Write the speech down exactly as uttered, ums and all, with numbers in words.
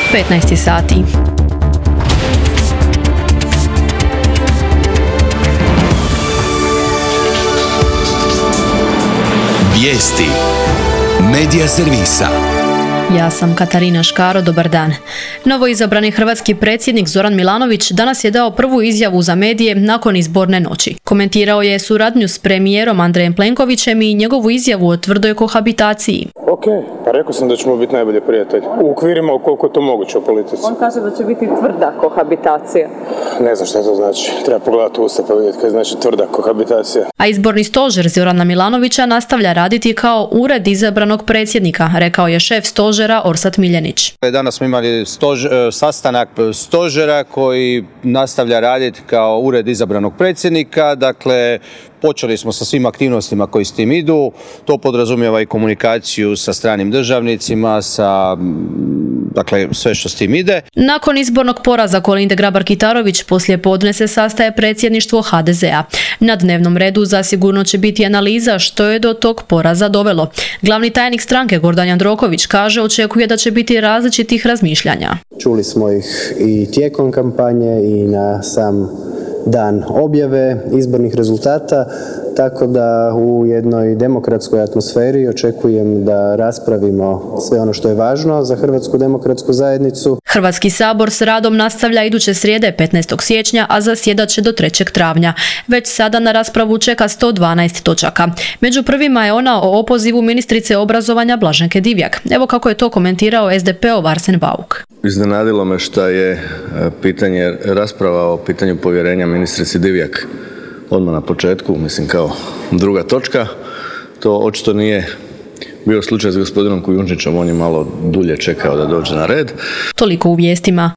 petnaest sati. Vijesti Medija servisa. Ja sam Katarina Škaro, dobar dan. Novoizabrani hrvatski predsjednik Zoran Milanović danas je dao prvu izjavu za medije nakon izborne noći. Komentirao je suradnju s premijerom Andrejem Plenkovićem i njegovu izjavu o tvrdoj kohabitaciji. Ok, pa rekao sam da ćemo biti najbolji prijatelji. U okvirima koliko je to moguće u politici. On kaže da će biti tvrda kohabitacija. Ne znam što to znači. Treba pogledati usta pa vidjeti kaj znači tvrda kohabitacija. A izborni stožer Zorana Milanovića nastavlja raditi kao ured izabranog predsjednika, rekao je šef stožera Orsat Miljenić. Danas smo imali stož, sastanak stožera koji nastavlja raditi kao ured izabranog predsjednika. Dakle, počeli smo sa svim aktivnostima koji s tim idu. To podrazumijeva i komunikaciju sa stranim državnicima, sa dakle sve što s tim ide. Nakon izbornog poraza Kolinde Grabar-Kitarović poslije podne se sastaje predsjedništvo ha de ze a. Na dnevnom redu zasigurno će biti analiza što je do tog poraza dovelo. Glavni tajnik stranke Gordan Jandroković kaže očekuje da će biti različitih razmišljanja. Čuli smo ih i tijekom kampanje i na sam dan objave izbornih rezultata, tako da u jednoj demokratskoj atmosferi očekujem da raspravimo sve ono što je važno za Hrvatsku demokratsku zajednicu. Hrvatski sabor s radom nastavlja iduće srijede petnaestog siječnja, a zasjedat će do trećeg travnja. Već sada na raspravu čeka sto dvanaest točaka. Među prvima je ona o opozivu ministrice obrazovanja Blaženke Divjak. Evo kako je to komentirao es de pe-ov Arsen Bauk. Iznenadilo me što je pitanje rasprava o pitanju povjerenja ministrici Divjak odmah na početku, mislim kao druga točka. To očito nije bio slučaj s gospodinom Kujundžićem, on je malo dulje čekao da dođe na red. Toliko u vijestima.